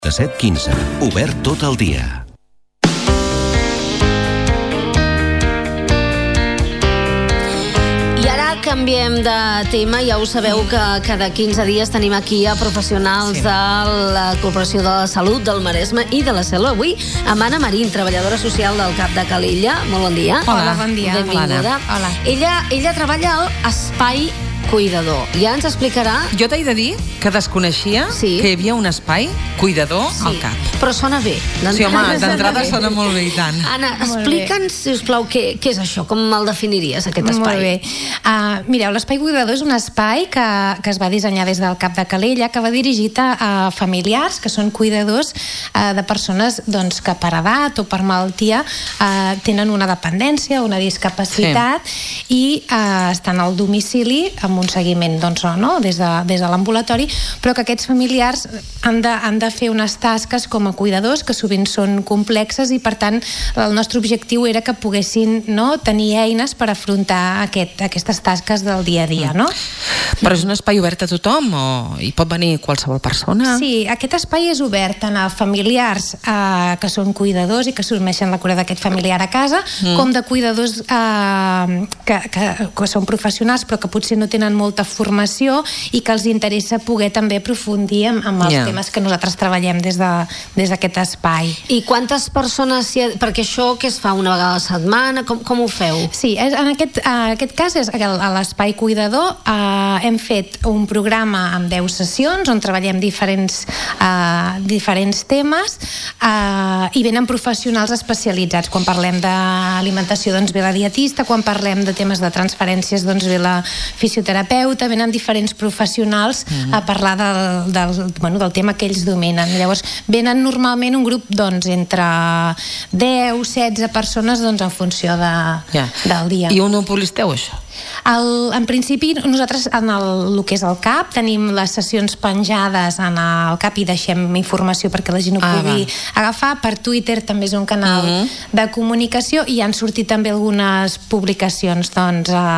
7:15. Obert tot el dia. I ara canviem de tema. Ja ho sabeu que cada 15 dies tenim aquí a professionals de la Corporació de la Salut del Maresme i de la Selva. Avui amb Anna Marín, treballadora social del CAP de Calella. Molt bon dia. Hola, bon dia. Benvinguda. Hola. Ella treballa al Espai Cuidador. Ja ens explicarà... Jo t'he de dir que desconeixia que hi havia un espai cuidador al CAP. Però sona bé. Sí, home, d'entrada sona molt bé, i tant. Anna, explica'ns, sisplau, què és això? Com el definiries, aquest espai? Molt bé. Mireu, l'Espai Cuidador és un espai que es va dissenyar des del CAP de Calella, que va dirigit a familiars que són cuidadors de persones que per edat o per malaltia tenen una dependència, una discapacitat i estan al domicili amb un seguiment des de l'ambulatori, però que aquests familiars han de fer unes tasques com a cuidadors que sovint són complexes i per tant el nostre objectiu era que poguessin tenir eines per afrontar aquestes tasques del dia a dia. Però és un espai obert a tothom o hi pot venir qualsevol persona? Sí, aquest espai és obert tant a familiars que són cuidadors i que assumeixen la cura d'aquest familiar a casa, com de cuidadors que són professionals però que potser no tenen molta formació i que els interessa poder també aprofundir amb els temes que nosaltres treballem des d'aquest espai. I quantes persones... Perquè això què es fa una vegada a la setmana? Com ho feu? Sí, en aquest cas és a l'Espai Cuidador hem fet un programa amb 10 sessions on treballem diferents temes i venen professionals especialitzats. Quan parlem d'alimentació ve la dietista, quan parlem de temes de transferències ve la fisioterapeuta, venen diferents professionals a parlar del tema que ells dominen. Llavors venen normalment un grup entre 10-16 persones en funció del dia. I on ho publiciteu, això? En principi nosaltres en el que és el CAP tenim les sessions penjades en el CAP i deixem informació perquè la gent ho pugui agafar. Per Twitter també és un canal de comunicació i han sortit també algunes publicacions jo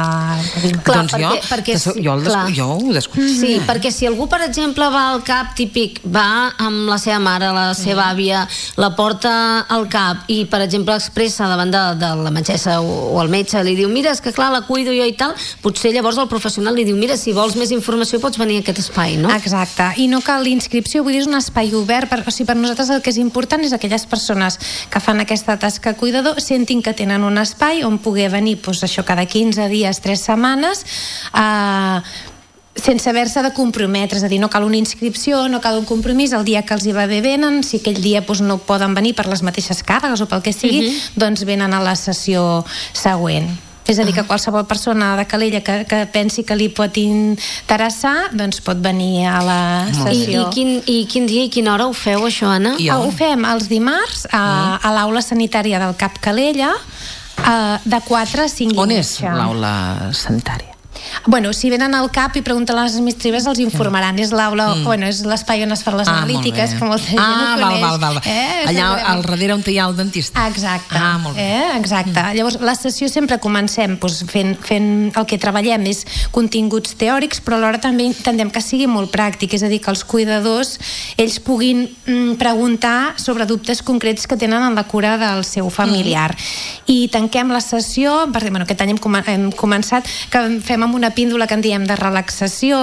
ho desconeixo. Sí, perquè si algú per exemple va al CAP, típic, va amb la seva mare, la seva àvia, la porta al CAP i per exemple expressa davant de la metgessa o el metge, li diu mira, és que clar, la cuido jo i tal, potser llavors el professional li diu mira, si vols més informació pots venir a aquest espai, no? Exacte, i no cal inscripció, vull dir, és un espai obert, per nosaltres el que és important és aquelles persones que fan aquesta tasca cuidador sentin que tenen un espai on poder venir, això cada 15 dies, 3 setmanes, sense haver-se de comprometre, és a dir, no cal una inscripció, no cal un compromís, el dia que els hi va bé venen, si aquell dia no poden venir per les mateixes càrregues o pel que sigui, doncs venen a la sessió següent. És a dir, que qualsevol persona de Calella que pensi que li pot interessar, doncs pot venir a la sessió. I quin dia i quina hora ho feu, això, Anna? Ho fem els dimarts a l'aula sanitària del CAP Calella de 4 a 5 i mitja. On és l'aula sanitària? Si venen al CAP i pregunten a les administratives els informaran. És l'aula, és l'espai on es fan les analítiques, que molta gent ho coneix. Val. Allà al darrere on hi ha el dentista. Exacte. Exacte. Llavors, la sessió sempre comencem fent el que treballem és continguts teòrics, però alhora també intentem que sigui molt pràctic, és a dir, que els cuidadors ells puguin preguntar sobre dubtes concrets que tenen en la cura del seu familiar. I tanquem la sessió, perquè aquest any hem començat, que fem amb una píndola que en diem de relaxació,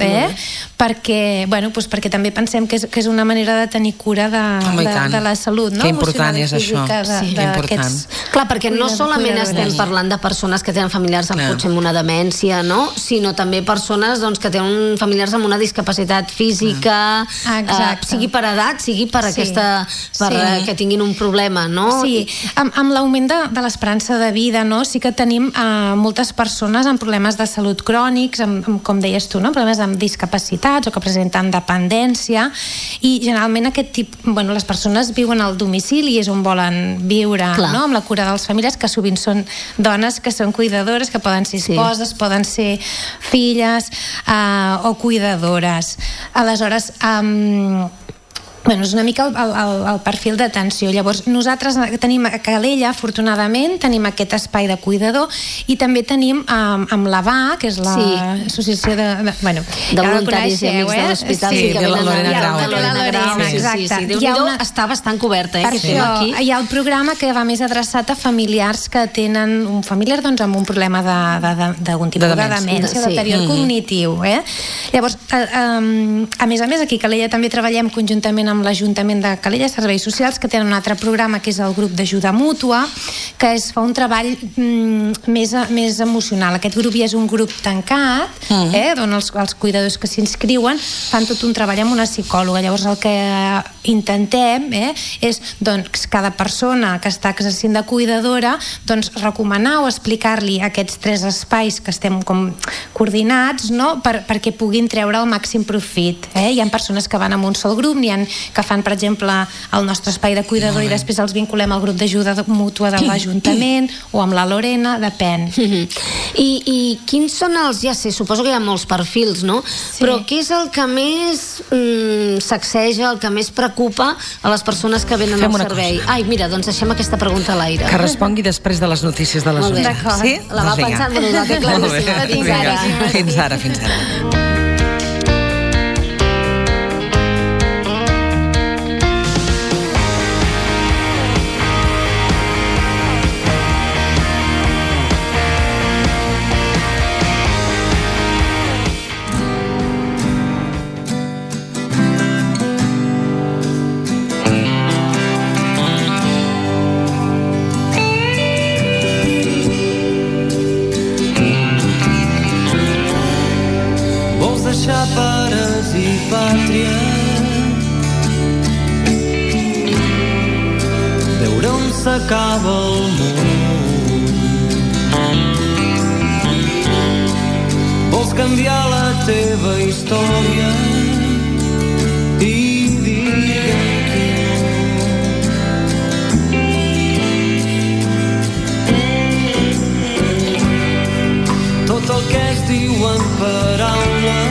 perquè també pensem que és una manera de tenir cura de la salut, no? Que important és això. Clar, perquè no solament estem parlant de persones que tenen familiars potser amb una demència, no? Sinó també persones que tenen familiars amb una discapacitat física, sigui per edat, sigui per que tinguin un problema, no? Sí, amb l'augment de l'esperança de vida, sí que tenim moltes persones amb problemes de salut crònics, com deies tu, problemes amb discapacitats o que presenten dependència, i generalment les persones viuen al domicili i és on volen viure, amb la cura dels familiars, que sovint són dones que són cuidadores, que poden ser esposes, poden ser filles o cuidadores. Aleshores, Bueno, és una mica el perfil d'atenció. Llavors, nosaltres tenim a Calella, afortunadament, tenim aquest espai de cuidador i també tenim amb la VA, que és l'associació de voluntaris i amics de l'hospital. Sí, de la Lorena Grau. Exacte. Déu-n'hi-do, està bastant coberta, per això hi ha el programa que va més adreçat a familiars que tenen un familiar amb un problema d'algun tipus de demència, deterior cognitiu. Llavors, a més, aquí a Calella també treballem conjuntament amb l'Ajuntament de Calella, Serveis Socials, que tenen un altre programa que és el grup d'ajuda mútua, que es fa un treball més emocional. Aquest grup ja és un grup tancat, on els cuidadors que s'inscriuen fan tot un treball amb una psicòloga. Llavors el que intentem és cada persona que està exercint de cuidadora recomanar o explicar-li aquests 3 espais que estem com coordinats perquè puguin treure el màxim profit. Hi ha persones que van amb un sol grup, n'hi ha que fan, per exemple, el nostre espai de cuidador i després els vinculem al grup d'ajuda mútua de l'Ajuntament o amb la Lorena, depèn. I quins són els, ja sé, suposo que hi ha molts perfils, no? Però què és el que més sacseja, el que més preocupa a les persones que venen al servei? Ai, mira, doncs deixem aquesta pregunta a l'aire. Que respongui després de les notícies de les 11. Sí? La va pensant, Fins ara. Pares i pàtria, veure on s'acaba el món. Vols canviar la teva història i digue'm que no. Tot el que es diu en paraules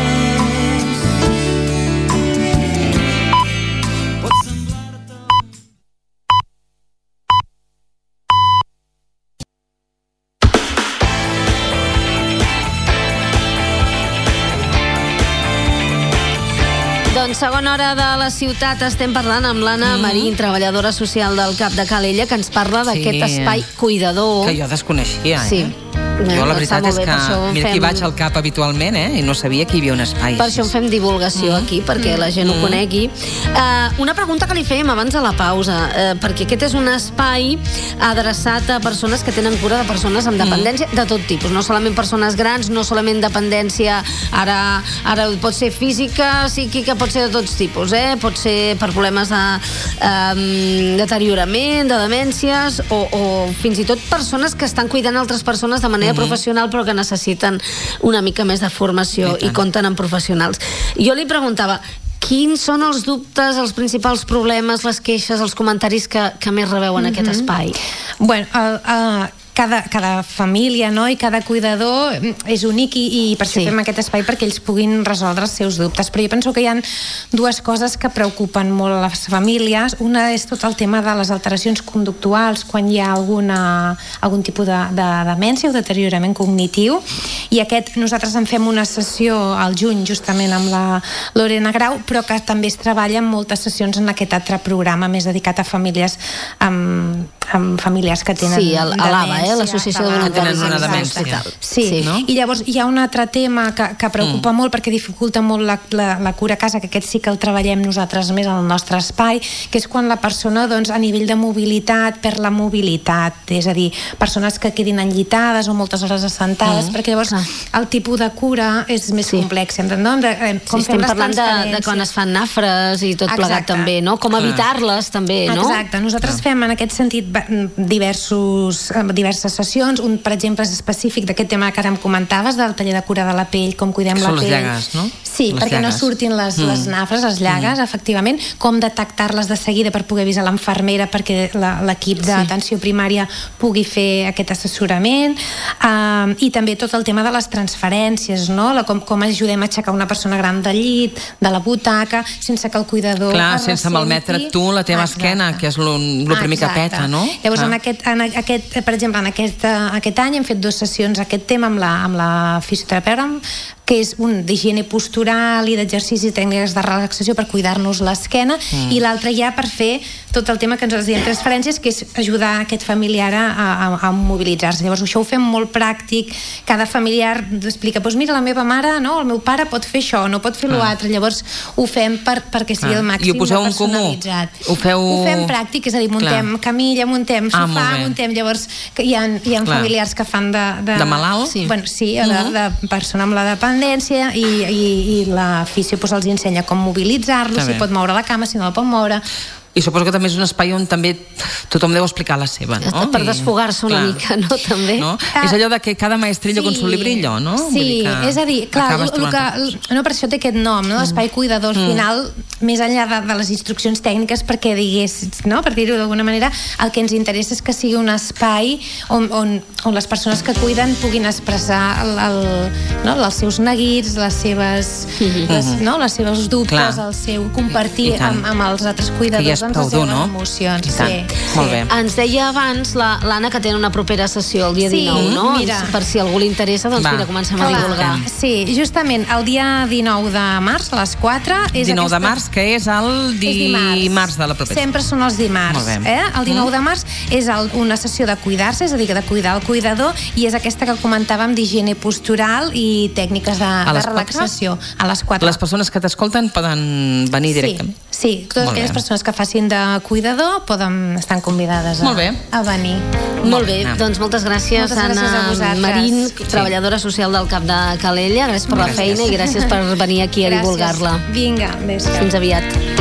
segona hora de la ciutat. Estem parlant amb l'Anna Marín, treballadora social del CAP de Calella, que ens parla d'aquest espai cuidador. Que jo desconeixia, Sí. Jo la veritat és que mira que hi vaig al CAP habitualment i no sabia que hi havia un espai. Per això en fem divulgació aquí, perquè la gent ho conegui. Una pregunta que li fèiem abans de la pausa, perquè aquest és un espai adreçat a persones que tenen cura de persones amb dependència de tot tipus, no solament persones grans, no solament dependència ara pot ser física, psíquica, pot ser de tots tipus, pot ser per problemes de deteriorament, de demències o fins i tot persones que estan cuidant altres persones de manera professional però que necessiten una mica més de formació i compten amb professionals. Jo li preguntava quins són els dubtes, els principals problemes, les queixes, els comentaris que més rebeu en aquest espai? Bueno, cada família i cada cuidador és únic i per això fem aquest espai perquè ells puguin resoldre els seus dubtes, però jo penso que hi ha dues coses que preocupen molt les famílies. Una és tot el tema de les alteracions conductuals quan hi ha algun tipus de demència o deteriorament cognitiu, i nosaltres en fem una sessió al juny justament amb la Lorena Grau, però que també es treballa en moltes sessions en aquest altre programa més dedicat a famílies amb familiars que tenen demència. L'Associació de Voluntaris una demència. Sí, no? I llavors hi ha un altre tema que preocupa molt perquè dificulta molt la cura a casa, que aquest sí que el treballem nosaltres més al nostre espai, que és quan la persona a nivell de mobilitat perd la mobilitat, és a dir, persones que quedin enllitades o moltes hores assentades, perquè llavors el tipus de cura és més complex. Estem parlant de quan es fan nafres i tot plegat també, no? Com evitar-les també, no? Exacte, nosaltres fem en aquest sentit diverses sessions. Un, per exemple, és específic d'aquest tema que ara em comentaves, del taller de cura de la pell, com cuidem la pell. Són les llagues, no? Sí, perquè no surtin les nafres, les llagues, efectivament, com detectar-les de seguida per poder avisar l'infermera perquè l'equip d'atenció primària pugui fer aquest assessorament, i també tot el tema de les transferències, no? Com ajudem a aixecar una persona gran del llit, de la butaca, sense que el cuidador sense malmetre tu la teva esquena, que és el primer que peta, no? Llavors, per exemple, en aquest any hem fet 2 sessions aquest tema amb la fisioterapeuta, que és un d'higiene postural i d'exercicis tècniques de relaxació per cuidar-nos l'esquena, i l'altre ja per fer tot el tema que ens diem transferències, que és ajudar aquest familiar a mobilitzar-se. Llavors això ho fem molt pràctic, cada familiar explica, doncs mira, la meva mare, no, el meu pare pot fer això, no pot fer l'altre, llavors ho fem perquè sigui el màxim personalitzat. Ho fem pràctic, és a dir, muntem camilla, muntem sofà, llavors hi ha familiars que fan de malalt? Sí, de persona amb la dependència, i la fisio els ensenya com mobilitzar-lo, si pot moure la cama, si no la pot moure. I suposo que també és un espai on també tothom deu explicar la seva, no? Per desfogar-se una mica, no? També. És allò de que cada maestrillo con su librillo, no? Sí, és a dir, clar, per això té aquest nom, no? L'espai cuidador, al final, més enllà de les instruccions tècniques, perquè digués, no? Per dir-ho d'alguna manera, el que ens interessa és que sigui un espai on les persones que cuiden puguin expressar els seus neguits, les seves dubtes, el seu compartir amb els altres cuidadors les seves emocions. Molt bé. Ens deia abans l'Anna que tenen una propera sessió el dia 19, no? Per si algú li interessa, doncs mira, comencem a divulgar. Sí, justament el dia 19 de març a les 4 19 de març, que és el dimarts de la propera. Sempre són els dimarts. El 19 de març és una sessió de cuidar-se, és a dir, de cuidar el cuidador, i és aquesta que comentàvem d'higiene postural i tècniques de relaxació. A les 4. Les persones que t'escolten poden venir directament? Sí, totes aquelles persones que facin de cuidador estan convidades a venir. Molt bé, doncs moltes gràcies, Anna Marín, treballadora social del CAP de Calella. Gràcies per la feina i gràcies per venir aquí a divulgar-la. Vinga, fins aviat.